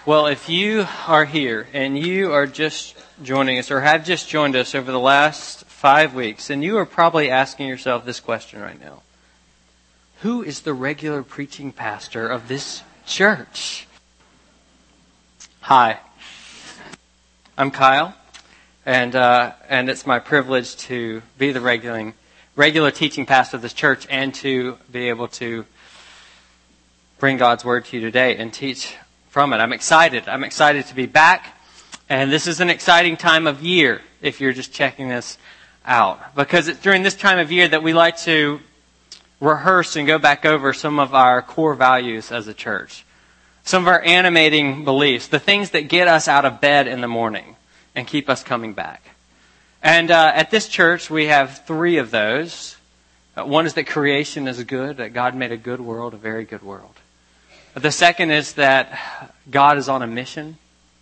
Well, if you are here and you are just joining us or have just joined us over the last 5 weeks, and you are probably asking yourself this question right now. Who is the regular preaching pastor of this church? Hi, I'm Kyle, and it's my privilege to be the regular teaching pastor of this church and to be able to bring God's Word to you today and teach from it. I'm excited. I'm excited to be back. And this is an exciting time of year if you're just checking this out. Because it's during this time of year that we like to rehearse and go back over some of our core values as a church. Some of our animating beliefs. The things that get us out of bed in the morning and keep us coming back. And at this church we have 3 of those. One is that creation is good, that God made a good world, a very good world. The second is that God is on a mission.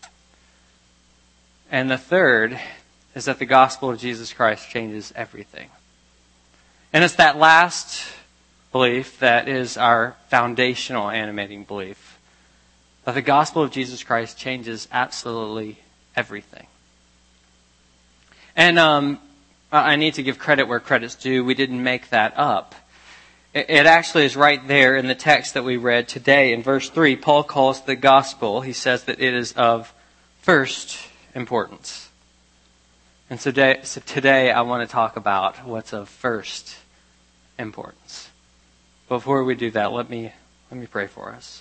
And the third is that the gospel of Jesus Christ changes everything. And it's that last belief that is our foundational animating belief. That the gospel of Jesus Christ changes absolutely everything. And I need to give credit where credit's due. We didn't make that up. It actually is right there in the text that we read today. In verse 3, Paul calls the gospel, he says that it is of first importance. And so today I want to talk about what's of first importance. Before we do that, let me pray for us.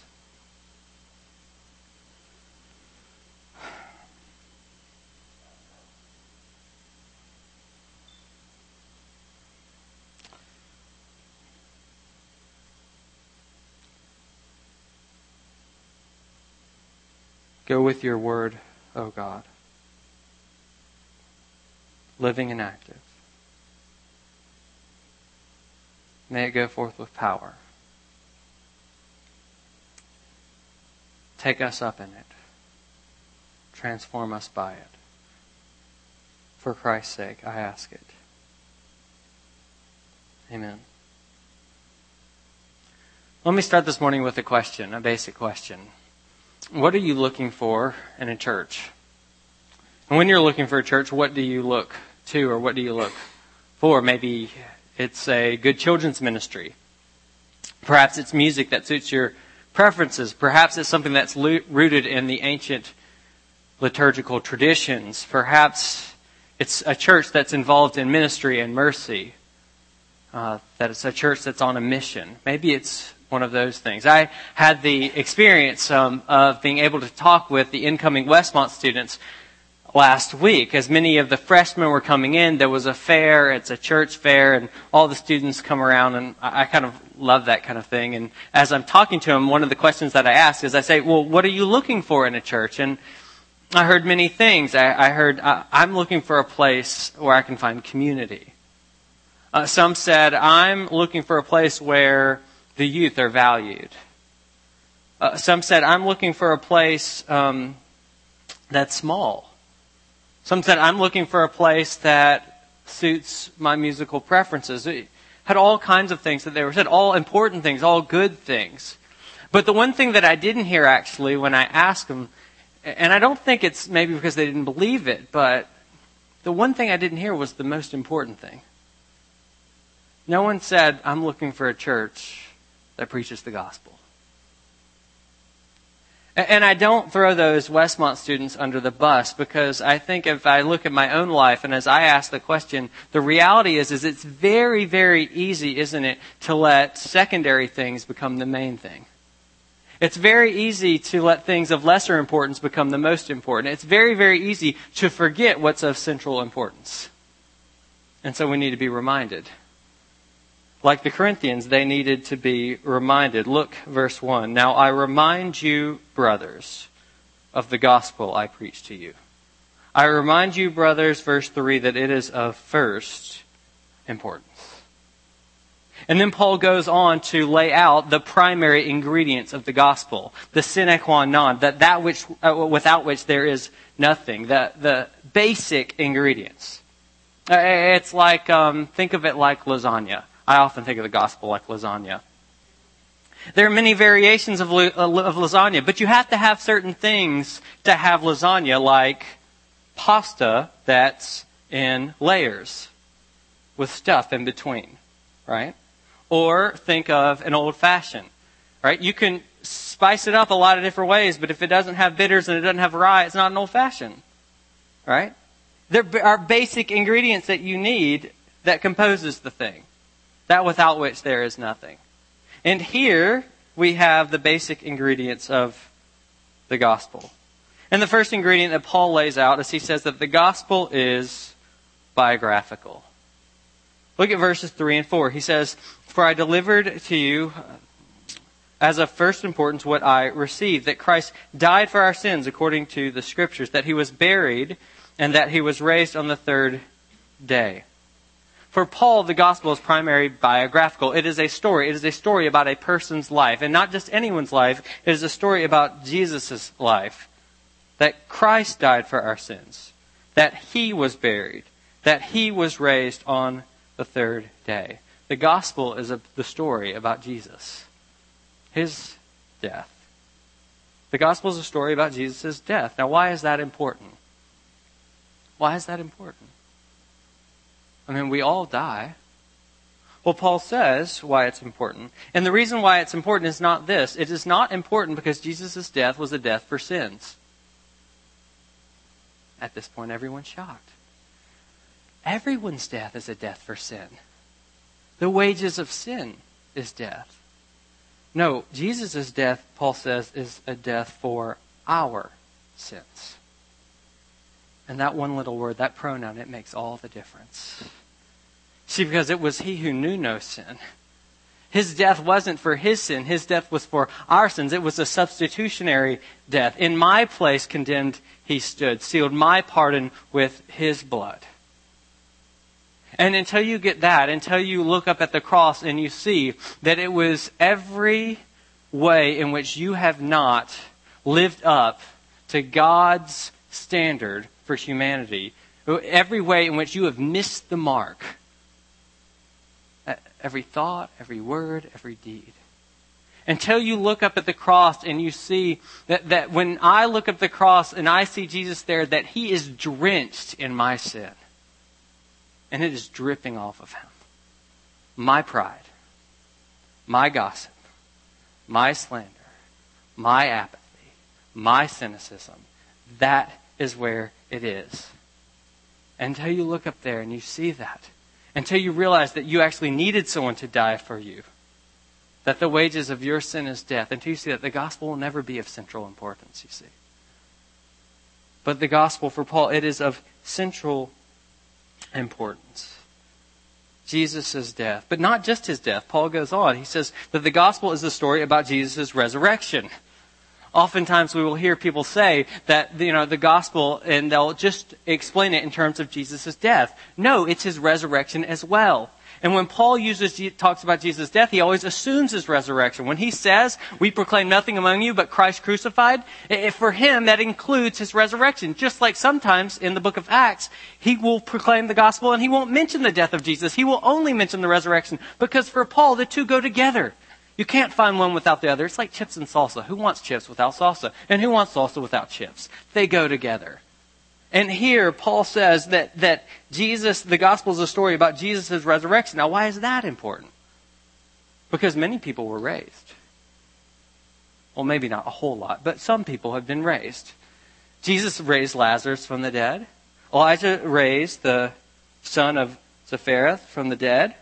Go with your word, O God, living and active. May it go forth with power. Take us up in it. Transform us by it. For Christ's sake, I ask it. Amen. Let me start this morning with a question, a basic question. What are you looking for in a church? And when you're looking for a church, what do you look to or what do you look for? Maybe it's a good children's ministry. Perhaps it's music that suits your preferences. Perhaps it's something that's rooted in the ancient liturgical traditions. Perhaps it's a church that's involved in ministry and mercy. That it's a church that's on a mission. Maybe it's one of those things. I had the experience of being able to talk with the incoming Westmont students last week. As many of the freshmen were coming in, there was a fair, it's a church fair, and all the students come around, and I kind of love that kind of thing. And as I'm talking to them, one of the questions that I ask is I say, well, what are you looking for in a church? And I heard many things. I heard, I'm looking for a place where I can find community. Some said, I'm looking for a place where the youth are valued. Some said, I'm looking for a place that's small. Some said, I'm looking for a place that suits my musical preferences. It had all kinds of things that they were said, all important things, all good things. But the one thing that I didn't hear actually when I asked them, and I don't think it's maybe because they didn't believe it, but the one thing I didn't hear was the most important thing. No one said, I'm looking for a church that preaches the gospel. And I don't throw those Westmont students under the bus because I think if I look at my own life and as I ask the question, the reality is it's very, very easy, isn't it, to let secondary things become the main thing. It's very easy to let things of lesser importance become the most important. It's very, very easy to forget what's of central importance. And so we need to be reminded. Like the Corinthians, they needed to be reminded. Look, verse 1. Now I remind you, brothers, of the gospel I preached to you. I remind you, brothers, verse 3, that it is of first importance. And then Paul goes on to lay out the primary ingredients of the gospel, the sine qua non, that which without which there is nothing, the basic ingredients. It's like, think of it like lasagna. I often think of the gospel like lasagna. There are many variations of lasagna, but you have to have certain things to have lasagna, like pasta that's in layers with stuff in between, right? Or think of an old-fashioned, right? You can spice it up a lot of different ways, but if it doesn't have bitters and it doesn't have rye, it's not an old-fashioned, right? There are basic ingredients that you need that composes the thing, that without which there is nothing. And here we have the basic ingredients of the gospel. And the first ingredient that Paul lays out is he says that the gospel is biographical. Look at verses 3 and 4. He says, "For I delivered to you as of first importance what I received, that Christ died for our sins according to the Scriptures, that he was buried, and that he was raised on the third day." For Paul, the gospel is primarily biographical. It is a story. It is a story about a person's life. And not just anyone's life. It is a story about Jesus' life. That Christ died for our sins. That he was buried. That he was raised on the third day. The gospel is the story about Jesus. His death. The gospel is a story about Jesus' death. Now, why is that important? Why is that important? I mean, we all die. Well, Paul says why it's important. And the reason why it's important is not this. It is not important because Jesus' death was a death for sins. At this point, everyone's shocked. Everyone's death is a death for sin. The wages of sin is death. No, Jesus' death, Paul says, is a death for our sins. And that one little word, that pronoun, it makes all the difference. See, because it was he who knew no sin. His death wasn't for his sin. His death was for our sins. It was a substitutionary death. In my place condemned he stood, sealed my pardon with his blood. And until you get that, until you look up at the cross and you see that it was every way in which you have not lived up to God's standard for humanity, every way in which you have missed the mark, every thought, every word, every deed. Until you look up at the cross and you see that when I look up the cross and I see Jesus there, that he is drenched in my sin. And it is dripping off of him. My pride, my gossip, my slander, my apathy, my cynicism. That is where it is. Until you look up there and you see that. Until you realize that you actually needed someone to die for you. That the wages of your sin is death. Until you see that the gospel will never be of central importance, you see. But the gospel for Paul, it is of central importance. Jesus' death. But not just his death. Paul goes on. He says that the gospel is the story about Jesus' resurrection. Oftentimes we will hear people say that, the gospel, and they'll just explain it in terms of Jesus' death. No, it's his resurrection as well. And when Paul talks about Jesus' death, he always assumes his resurrection. When he says, we proclaim nothing among you but Christ crucified, for him that includes his resurrection. Just like sometimes in the book of Acts, he will proclaim the gospel and he won't mention the death of Jesus. He will only mention the resurrection because for Paul, the two go together. You can't find one without the other. It's like chips and salsa. Who wants chips without salsa? And who wants salsa without chips? They go together. And here, Paul says that Jesus, the gospel is a story about Jesus' resurrection. Now, why is that important? Because many people were raised. Well, maybe not a whole lot, but some people have been raised. Jesus raised Lazarus from the dead. Elijah raised the son of Zaphareth from the dead.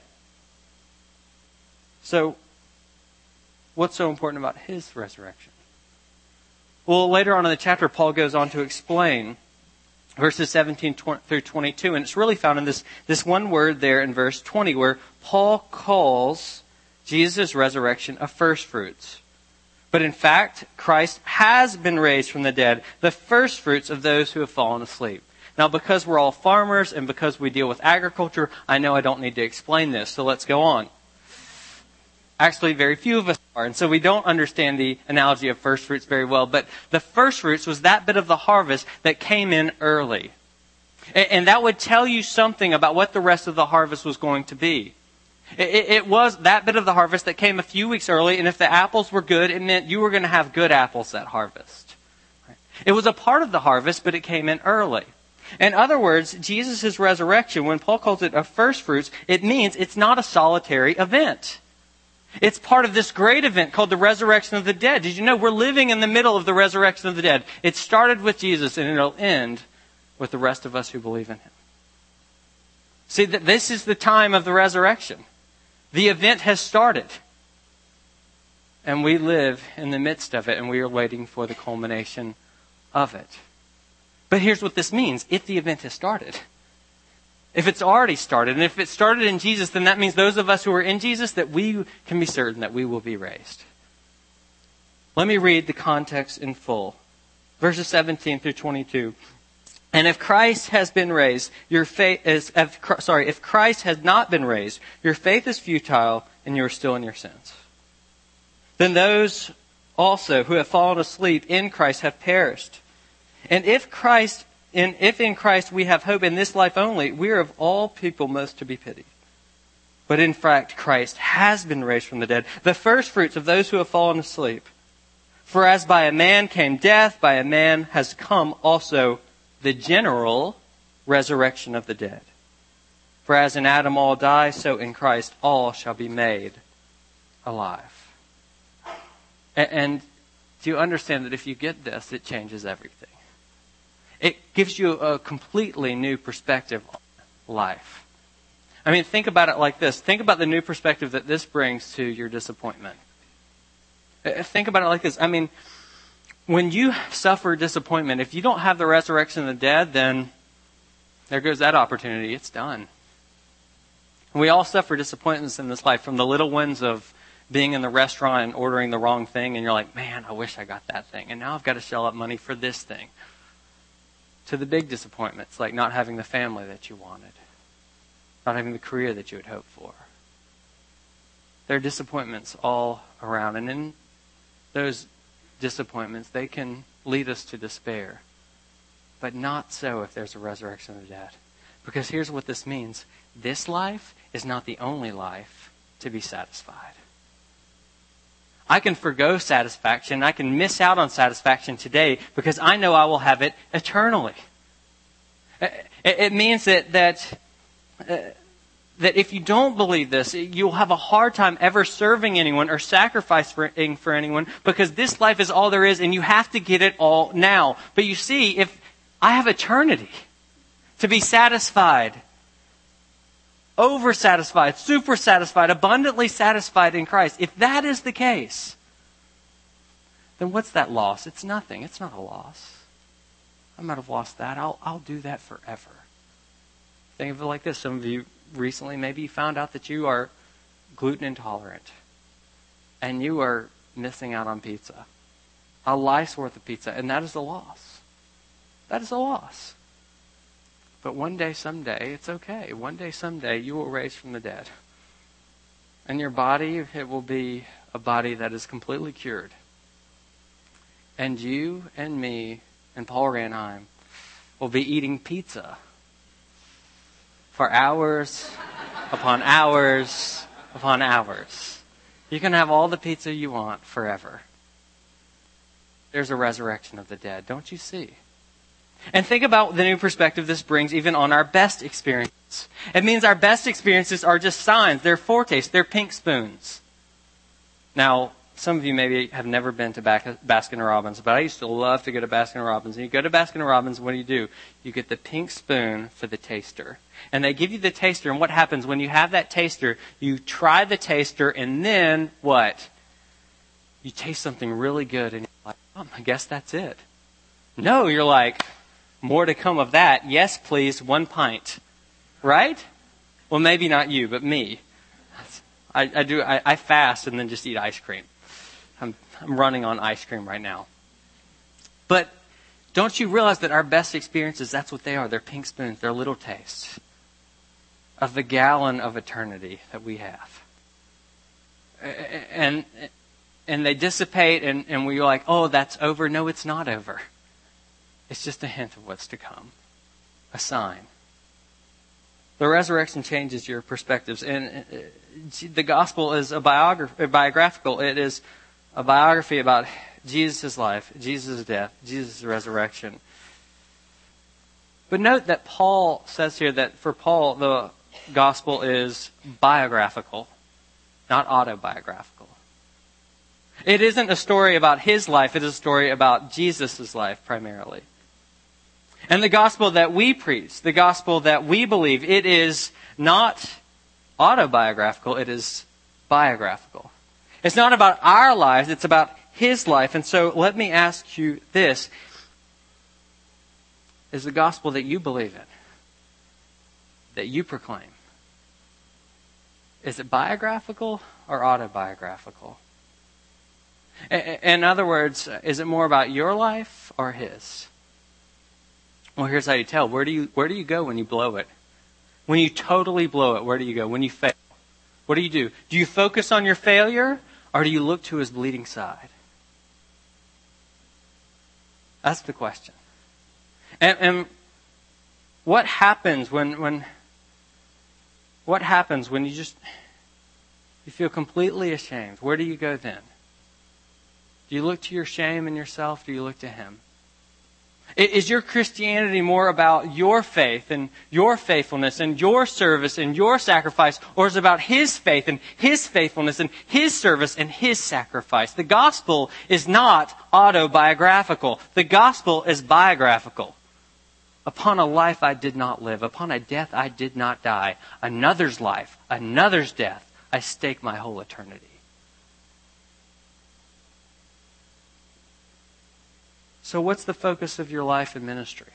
So, what's so important about his resurrection? Well, later on in the chapter, Paul goes on to explain verses 17 through 22. And it's really found in this one word there in verse 20 where Paul calls Jesus' resurrection a first fruits. But in fact, Christ has been raised from the dead, the first fruits of those who have fallen asleep. Now, because we're all farmers and because we deal with agriculture, I know I don't need to explain this. So let's go on. Actually, very few of us are. And so we don't understand the analogy of first fruits very well. But the first fruits was that bit of the harvest that came in early. And that would tell you something about what the rest of the harvest was going to be. It was that bit of the harvest that came a few weeks early, and if the apples were good, it meant you were going to have good apples that harvest. It was a part of the harvest, but it came in early. In other words, Jesus' resurrection, when Paul calls it a first fruits, it means it's not a solitary event. It's part of this great event called the resurrection of the dead. Did you know we're living in the middle of the resurrection of the dead? It started with Jesus, and it'll end with the rest of us who believe in him. See, this is the time of the resurrection. The event has started. And we live in the midst of it, and we are waiting for the culmination of it. But here's what this means. If the event has started, if it's already started, and if it started in Jesus, then that means those of us who are in Jesus, that we can be certain that we will be raised. Let me read the context in full. Verses 17 through 22. And if Christ has been raised, your faith is, if Christ has not been raised, your faith is futile and you are still in your sins. Then those also who have fallen asleep in Christ have perished. And if in Christ we have hope in this life only, we are of all people most to be pitied. But in fact, Christ has been raised from the dead, the first fruits of those who have fallen asleep. For as by a man came death, by a man has come also the general resurrection of the dead. For as in Adam all die, so in Christ all shall be made alive. And do you understand that if you get this, it changes everything? It gives you a completely new perspective on life. I mean, think about it like this. Think about the new perspective that this brings to your disappointment. Think about it like this. I mean, when you suffer disappointment, if you don't have the resurrection of the dead, then there goes that opportunity. It's done. And we all suffer disappointments in this life, from the little ones of being in the restaurant and ordering the wrong thing, and you're like, man, I wish I got that thing. And now I've got to shell out money for this thing. To the big disappointments, like not having the family that you wanted. Not having the career that you had hoped for. There are disappointments all around. And in those disappointments, they can lead us to despair. But not so if there's a resurrection of the dead. Because here's what this means. This life is not the only life to be satisfied. I can forgo satisfaction. I can miss out on satisfaction today because I know I will have it eternally. It means that if you don't believe this, you'll have a hard time ever serving anyone or sacrificing for anyone, because this life is all there is and you have to get it all now. But you see, if I have eternity to be satisfied, over-satisfied, super-satisfied, abundantly satisfied in Christ, if that is the case, then what's that loss? It's nothing. It's not a loss. I might have lost that. I'll do that forever. Think of it like this. Some of you recently, maybe you found out that you are gluten intolerant and you are missing out on pizza. A life's worth of pizza, and that is a loss. That is a loss. But one day, someday, it's okay. One day, someday, you will rise from the dead. And your body, it will be a body that is completely cured. And you and me and Paul Ranheim will be eating pizza for hours upon hours upon hours. You can have all the pizza you want forever. There's a resurrection of the dead, don't you see? And think about the new perspective this brings even on our best experiences. It means our best experiences are just signs. They're foretastes. They're pink spoons. Now, some of you maybe have never been to Baskin Robbins, but I used to love to go to Baskin Robbins. And you go to Baskin Robbins, what do? You get the pink spoon for the taster. And they give you the taster, and what happens when you have that taster? You try the taster, and then what? You taste something really good, and you're like, oh, I guess that's it. No, you're like, more to come of that. Yes, please, 1 pint. Right? Well, maybe not you, but me. I fast and then just eat ice cream. I'm running on ice cream right now. But don't you realize that our best experiences, that's what they are. They're pink spoons. They're little tastes of the gallon of eternity that we have. And they dissipate, and we're like, oh, that's over. No, it's not over. It's just a hint of what's to come. A sign. The resurrection changes your perspectives. And the gospel is biographical. It is a biography about Jesus' life, Jesus' death, Jesus' resurrection. But note that Paul says here that for Paul, the gospel is biographical, not autobiographical. It isn't a story about his life. It is a story about Jesus' life primarily. And the gospel that we preach, the gospel that we believe, it is not autobiographical. It is biographical. It's not about our lives. It's about his life. And so let me ask you this. Is the gospel that you believe in, that you proclaim, is it biographical or autobiographical? In other words, is it more about your life or his? Well, here's how you tell. Where do you go when you blow it? When you totally blow it, where do you go? When you fail, what do you do? Do you focus on your failure or do you look to his bleeding side? That's the question. And what happens when you feel completely ashamed? Where do you go then? Do you look to your shame and yourself? Do you look to him? Is your Christianity more about your faith and your faithfulness and your service and your sacrifice, or is it about his faith and his faithfulness and his service and his sacrifice? The gospel is not autobiographical. The gospel is biographical. Upon a life I did not live, upon a death I did not die, another's life, another's death, I stake my whole eternity. So what's the focus of your life and ministry?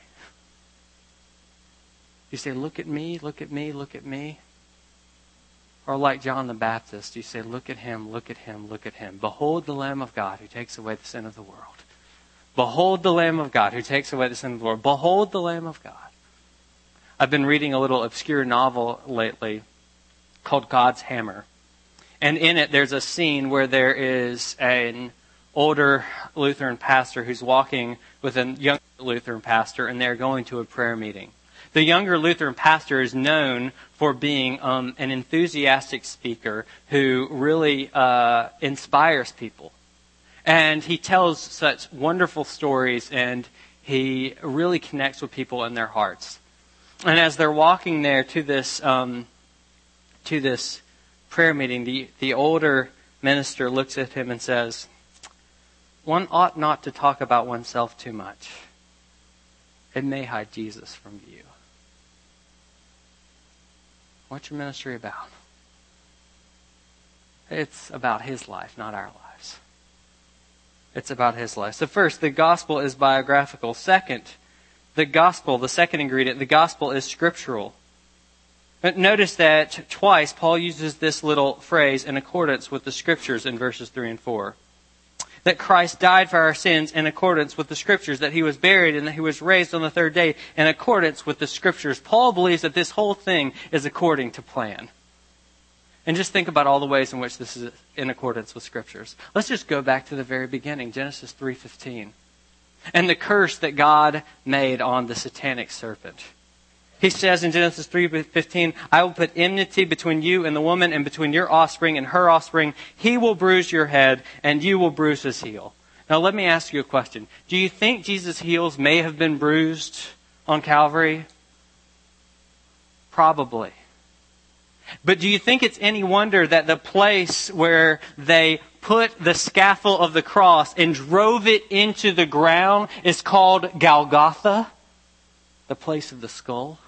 You say, look at me, look at me, look at me. Or like John the Baptist, you say, look at him, look at him, look at him. Behold the Lamb of God who takes away the sin of the world. Behold the Lamb of God who takes away the sin of the world. Behold the Lamb of God. I've been reading a little obscure novel lately called God's Hammer. And in it there's a scene where there is an older Lutheran pastor who's walking with a younger Lutheran pastor, and they're going to a prayer meeting. The younger Lutheran pastor is known for being an enthusiastic speaker who really inspires people. And he tells such wonderful stories, and he really connects with people in their hearts. And as they're walking there to this prayer meeting, the older minister looks at him and says, one ought not to talk about oneself too much. It may hide Jesus from view. What's your ministry about? It's about his life, not our lives. It's about his life. So first, the gospel is biographical. Second, the second ingredient, the gospel is scriptural. But notice that twice Paul uses this little phrase, in accordance with the scriptures, in verses 3 and 4. That Christ died for our sins in accordance with the scriptures, that he was buried and that he was raised on the third day in accordance with the scriptures. Paul believes that this whole thing is according to plan. And just think about all the ways in which this is in accordance with scriptures. Let's just go back to the very beginning, Genesis 3:15. And the curse that God made on the satanic serpent. He says in Genesis 3:15, I will put enmity between you and the woman, and between your offspring and her offspring. He will bruise your head, and you will bruise his heel. Now let me ask you a question. Do you think Jesus' heels may have been bruised on Calvary? Probably. But do you think it's any wonder that the place where they put the scaffold of the cross and drove it into the ground is called Golgotha, the place of the skull?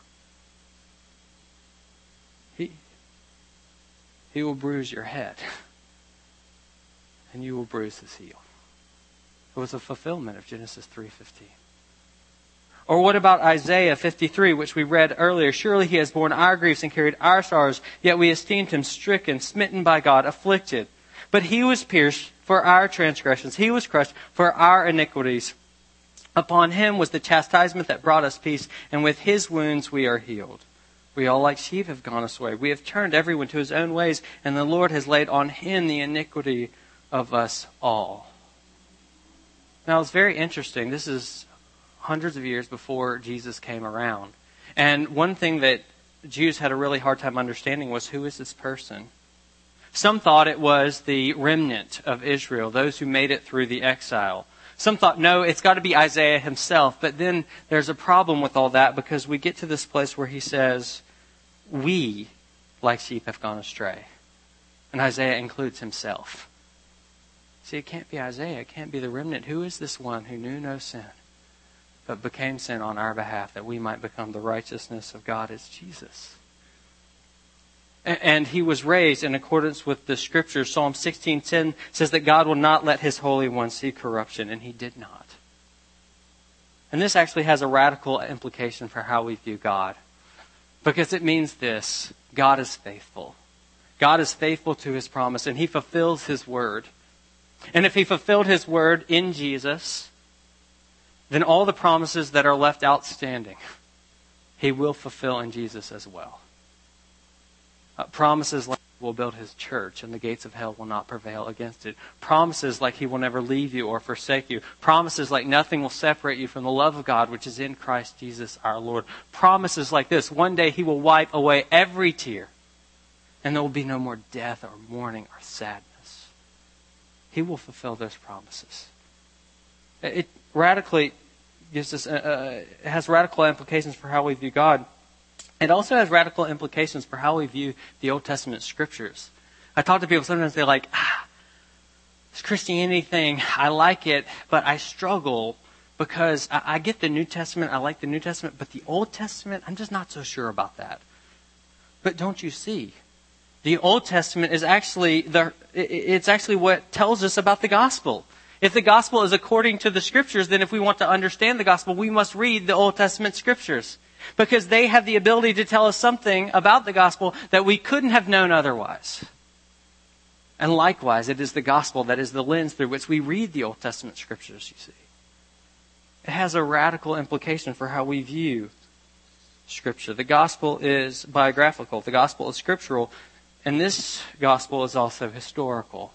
He will bruise your head, and you will bruise his heel. It was a fulfillment of Genesis 3:15. Or what about Isaiah 53, which we read earlier? Surely he has borne our griefs and carried our sorrows, yet we esteemed him stricken, smitten by God, afflicted. But he was pierced for our transgressions. He was crushed for our iniquities. Upon him was the chastisement that brought us peace, and with his wounds we are healed. We all like sheep have gone astray. We have turned everyone to his own ways, and the Lord has laid on him the iniquity of us all. Now it's very interesting. This is hundreds of years before Jesus came around. And one thing that Jews had a really hard time understanding was, who is this person? Some thought it was the remnant of Israel, those who made it through the exile. Some thought, no, it's got to be Isaiah himself. But then there's a problem with all that, because we get to this place where he says, we, like sheep, have gone astray. And Isaiah includes himself. See, it can't be Isaiah. It can't be the remnant. Who is this one who knew no sin, but became sin on our behalf, that we might become the righteousness of God? As Jesus. And he was raised in accordance with the Scriptures. Psalm 16:10 says that God will not let his Holy One see corruption, and he did not. And this actually has a radical implication for how we view God, because it means this: God is faithful. God is faithful to his promise, and he fulfills his word. And if he fulfilled his word in Jesus, then all the promises that are left outstanding, he will fulfill in Jesus as well. Promises like he will build his church and the gates of hell will not prevail against it. Promises like he will never leave you or forsake you. Promises like nothing will separate you from the love of God which is in Christ Jesus our Lord. Promises like this: one day he will wipe away every tear, and there will be no more death or mourning or sadness. He will fulfill those promises. It radically gives us, it has radical implications for how we view God. It also has radical implications for how we view the Old Testament Scriptures. I talk to people, sometimes they're like, this Christianity thing, I like it, but I struggle because I get the New Testament, I like the New Testament, but the Old Testament, I'm just not so sure about that. But don't you see? The Old Testament is actually it's actually what tells us about the gospel. If the gospel is according to the Scriptures, then if we want to understand the gospel, we must read the Old Testament Scriptures, because they have the ability to tell us something about the gospel that we couldn't have known otherwise. And likewise, it is the gospel that is the lens through which we read the Old Testament Scriptures, you see. It has a radical implication for how we view Scripture. The gospel is biographical. The gospel is scriptural. And this gospel is also historical.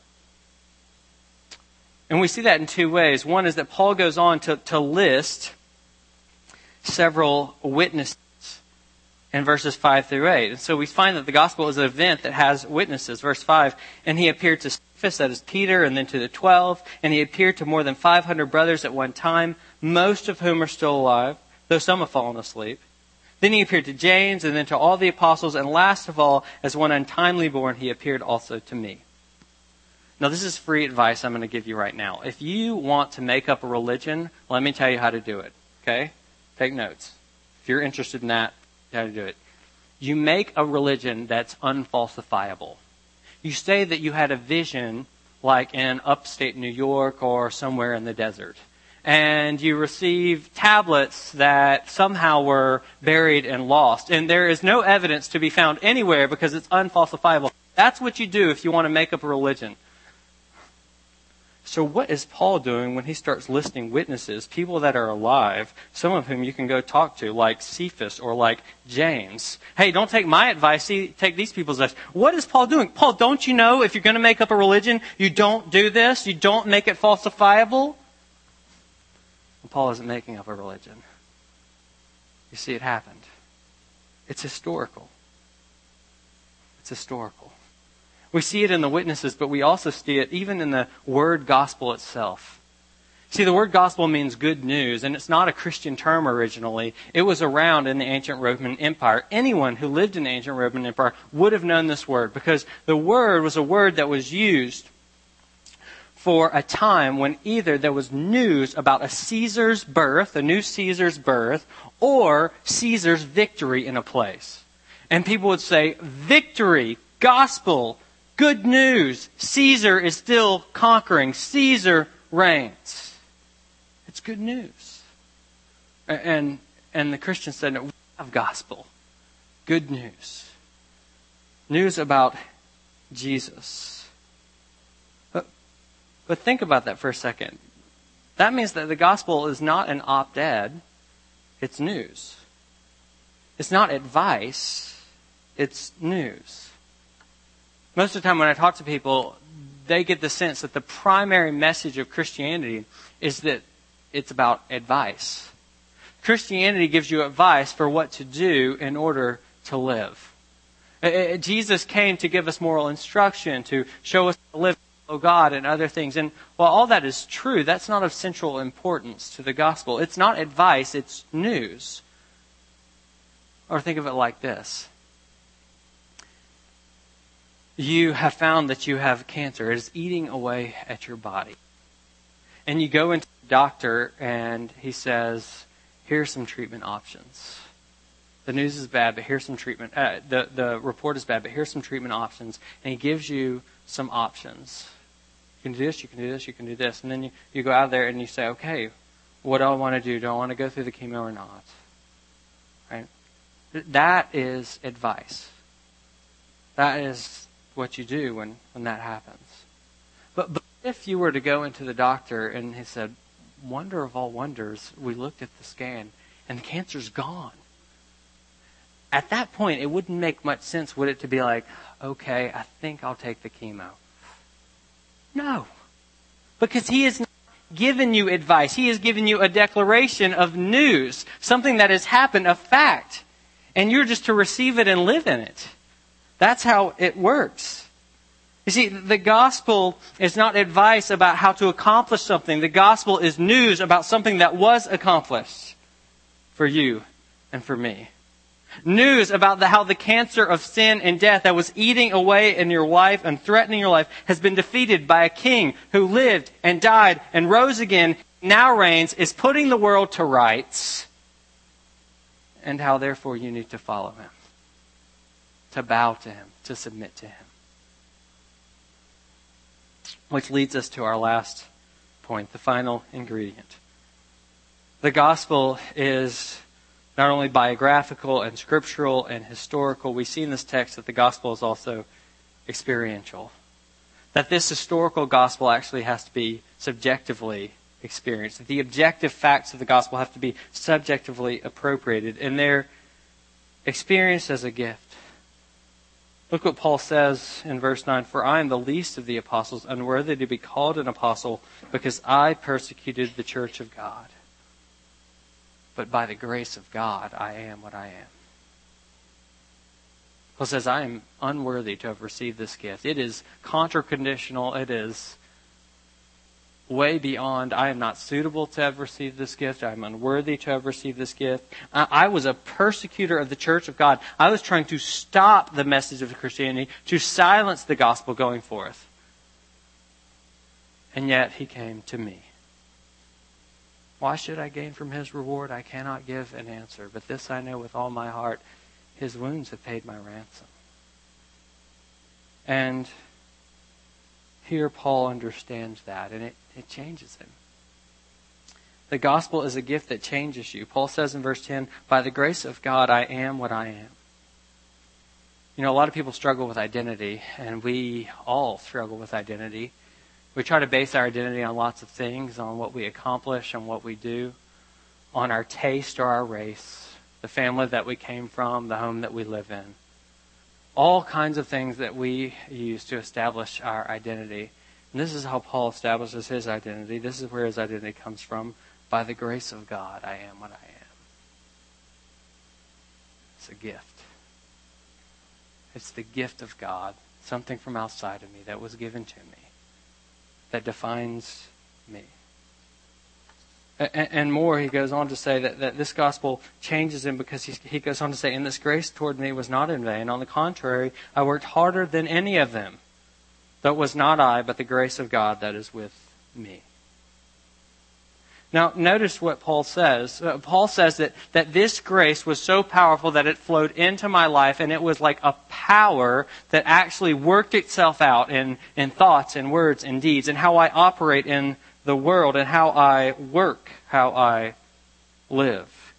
And we see that in two ways. One is that Paul goes on to list several witnesses in verses 5 through 8. And so we find that the gospel is an event that has witnesses. Verse 5, and he appeared to Cephas, that is Peter, and then to the 12, and he appeared to more than 500 brothers at one time, most of whom are still alive, though some have fallen asleep. Then he appeared to James, and then to all the apostles, and last of all, as one untimely born, he appeared also to me. Now, this is free advice I'm going to give you right now. If you want to make up a religion, let me tell you how to do it. Okay? Take notes. If you're interested in that, how to do it. You make a religion that's unfalsifiable. You say that you had a vision like in upstate New York or somewhere in the desert. And you receive tablets that somehow were buried and lost. And there is no evidence to be found anywhere because it's unfalsifiable. That's what you do if you want to make up a religion. So what is Paul doing when he starts listing witnesses, people that are alive, some of whom you can go talk to, like Cephas or like James? Hey, don't take my advice, take these people's advice. What is Paul doing? Paul, don't you know if you're going to make up a religion, you don't do this, you don't make it falsifiable? And Paul isn't making up a religion. You see, it happened. It's historical. It's historical. We see it in the witnesses, but we also see it even in the word gospel itself. See, the word gospel means good news, and it's not a Christian term originally. It was around in the ancient Roman Empire. Anyone who lived in the ancient Roman Empire would have known this word, because the word was a word that was used for a time when either there was news about a Caesar's birth, a new Caesar's birth, or Caesar's victory in a place. And people would say, victory, gospel, good news. Caesar is still conquering. Caesar reigns. It's good news. And the Christians said, no, we have gospel. Good news. News about Jesus. But think about that for a second. That means that the gospel is not an op-ed. It's news. It's not advice. It's news. Most of the time when I talk to people, they get the sense that the primary message of Christianity is that it's about advice. Christianity gives you advice for what to do in order to live. Jesus came to give us moral instruction, to show us how to live for God and other things. And while all that is true, that's not of central importance to the gospel. It's not advice, it's news. Or think of it like this. You have found that you have cancer. It is eating away at your body. And you go into the doctor and he says, here's some treatment options. The news is bad, but here's some treatment. The report is bad, but here's some treatment options. And he gives you some options. You can do this, you can do this, you can do this. And then you go out there and you say, okay, what do I want to do? Do I want to go through the chemo or not? Right? That is advice. That is what you do when that happens. But if you were to go into the doctor and he said, wonder of all wonders, we looked at the scan and the cancer's gone. At that point, it wouldn't make much sense, would it, to be like, okay, I think I'll take the chemo. No. Because he has not given you advice. He has given you a declaration of news, something that has happened, a fact. And you're just to receive it and live in it. That's how it works. You see, the gospel is not advice about how to accomplish something. The gospel is news about something that was accomplished for you and for me. News about how the cancer of sin and death that was eating away in your life and threatening your life has been defeated by a king who lived and died and rose again, now reigns, is putting the world to rights, and how therefore you need to follow him, to bow to him, to submit to him. Which leads us to our last point, the final ingredient. The gospel is not only biographical and scriptural and historical. We see in this text that the gospel is also experiential. That this historical gospel actually has to be subjectively experienced. That the objective facts of the gospel have to be subjectively appropriated. And they're experienced as a gift. Look what Paul says in verse 9. For I am the least of the apostles, unworthy to be called an apostle, because I persecuted the church of God. But by the grace of God, I am what I am. Paul says, I am unworthy to have received this gift. It is contra-conditional. It is way beyond. I am not suitable to have received this gift. I am unworthy to have received this gift. I was a persecutor of the church of God. I was trying to stop the message of Christianity, to silence the gospel going forth. And yet he came to me. Why should I gain from his reward? I cannot give an answer. But this I know with all my heart, his wounds have paid my ransom. And here Paul understands that, and it changes him. The gospel is a gift that changes you. Paul says in verse 10, by the grace of God, I am what I am. You know, a lot of people struggle with identity, and we all struggle with identity. We try to base our identity on lots of things, on what we accomplish, on what we do, on our taste or our race, the family that we came from, the home that we live in. All kinds of things that we use to establish our identity. And this is how Paul establishes his identity. This is where his identity comes from. By the grace of God, I am what I am. It's a gift. It's the gift of God, something from outside of me that was given to me, that defines me. And more, he goes on to say that this gospel changes him because he goes on to say, and this grace toward me was not in vain. On the contrary, I worked harder than any of them. Though it was not I, but the grace of God that is with me. Now, notice what Paul says. Paul says that this grace was so powerful that it flowed into my life, and it was like a power that actually worked itself out in thoughts and words and deeds, and how I operate in the world, and how I work, how I live.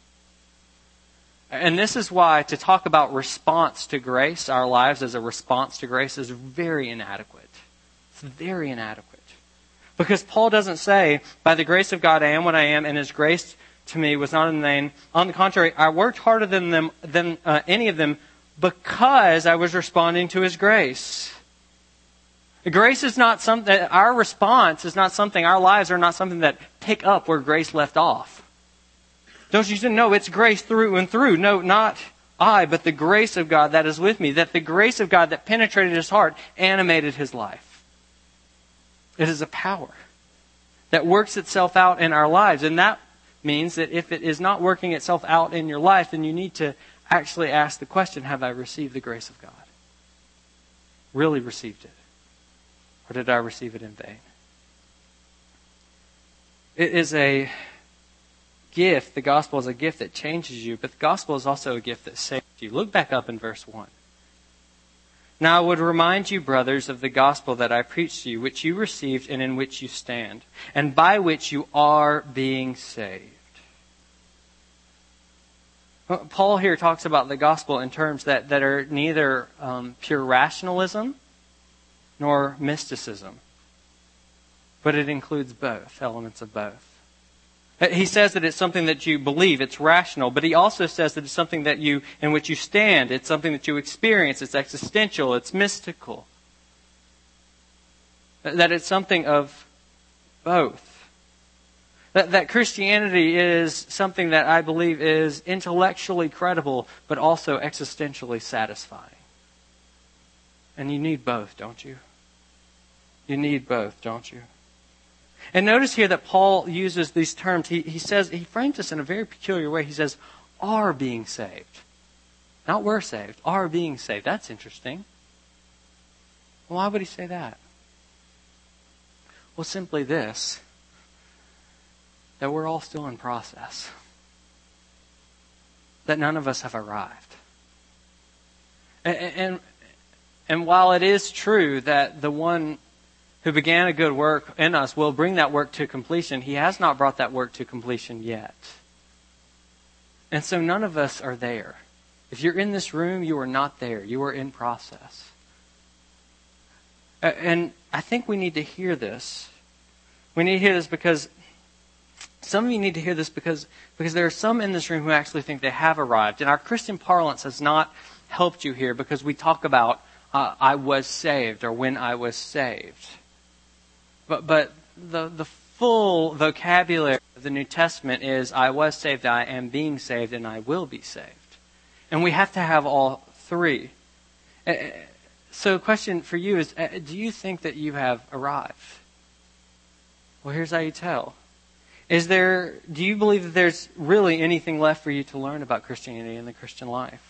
And this is why to talk about response to grace, our lives as a response to grace, is very inadequate. It's very inadequate. Because Paul doesn't say, by the grace of God I am what I am, and his grace to me was not in vain. On the contrary, I worked harder than any of them because I was responding to his grace. Grace is not something, our response is not something, our lives are not something that pick up where grace left off. Don't you know it's grace through and through? No, not I, but the grace of God that is with me, that the grace of God that penetrated his heart animated his life. It is a power that works itself out in our lives. And that means that if it is not working itself out in your life, then you need to actually ask the question, have I received the grace of God? Really received it? Or did I receive it in vain? It is a gift. The gospel is a gift that changes you, but the gospel is also a gift that saves you. Look back up in verse 1. Now I would remind you, brothers, of the gospel that I preached to you, which you received and in which you stand, and by which you are being saved. Paul here talks about the gospel in terms that are neither pure rationalism nor mysticism, but it includes both, elements of both. He says that it's something that you believe, it's rational, but he also says that it's something that in which you stand, it's something that you experience, it's existential, it's mystical. That it's something of both. That Christianity is something that I believe is intellectually credible, but also existentially satisfying. And you need both, don't you? You need both, don't you? And notice here that Paul uses these terms. He frames this in a very peculiar way. He says, are being saved. Not we're saved, are being saved. That's interesting. Well, why would he say that? Well, simply this, that we're all still in process. That none of us have arrived. And while it is true that the one who began a good work in us will bring that work to completion, he has not brought that work to completion yet. And so none of us are there. If you're in this room, you are not there. You are in process. And I think we need to hear this. We need to hear this because some of you need to hear this because there are some in this room who actually think they have arrived. And our Christian parlance has not helped you here because we talk about I was saved or when I was saved. But the full vocabulary of the New Testament is I was saved, I am being saved, and I will be saved. And we have to have all three. So the question for you is, do you think that you have arrived? Well, here's how you tell. Do you believe that there's really anything left for you to learn about Christianity and the Christian life?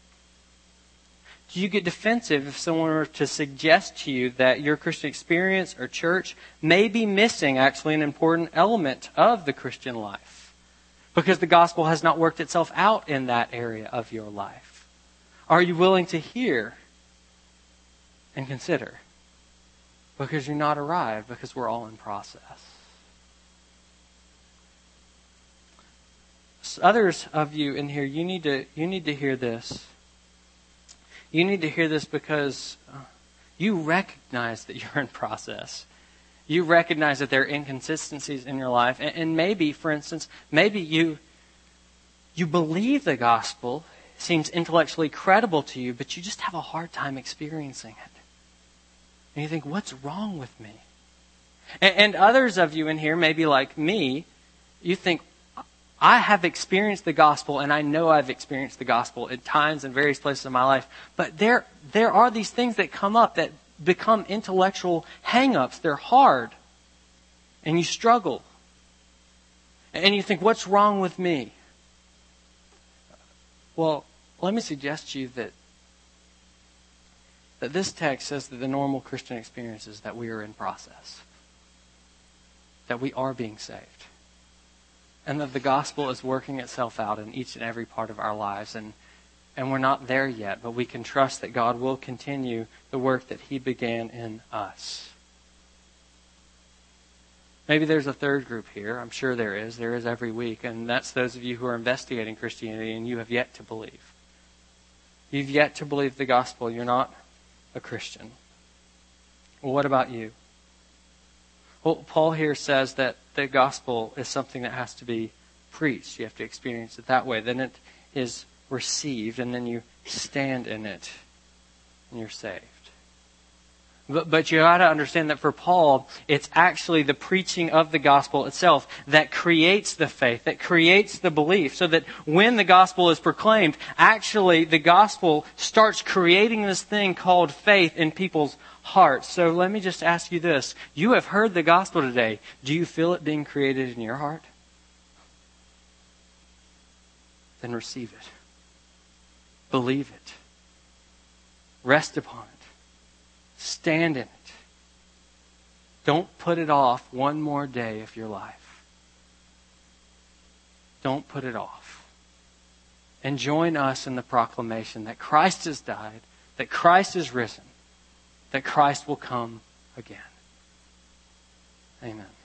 Do you get defensive if someone were to suggest to you that your Christian experience or church may be missing actually an important element of the Christian life because the gospel has not worked itself out in that area of your life? Are you willing to hear and consider? Because you're not arrived, because we're all in process. Others of you in here, you need to hear this. You need to hear this because you recognize that you're in process. You recognize that there are inconsistencies in your life. And maybe, for instance, you believe the gospel, seems intellectually credible to you, but you just have a hard time experiencing it. And you think, what's wrong with me? And others of you in here, maybe like me, you think, I have experienced the gospel, and I know I've experienced the gospel at times in various places in my life. But there are these things that come up that become intellectual hang-ups. They're hard. And you struggle. And you think, what's wrong with me? Well, let me suggest to you that this text says that the normal Christian experience is that we are in process. That we are being saved. And that the gospel is working itself out in each and every part of our lives. And we're not there yet, but we can trust that God will continue the work that He began in us. Maybe there's a third group here. I'm sure there is. There is every week. And that's those of you who are investigating Christianity and you have yet to believe. You've yet to believe the gospel. You're not a Christian. Well, what about you? Well, Paul here says that the gospel is something that has to be preached. You have to experience it that way. Then it is received, and then you stand in it, and you're saved. But you got to understand that for Paul, it's actually the preaching of the gospel itself that creates the faith, that creates the belief, so that when the gospel is proclaimed, actually the gospel starts creating this thing called faith in people's hearts. So let me just ask you this. You have heard the gospel today. Do you feel it being created in your heart? Then receive it. Believe it. Rest upon it. Stand in it. Don't put it off one more day of your life. Don't put it off. And join us in the proclamation that Christ has died, that Christ is risen, that Christ will come again. Amen.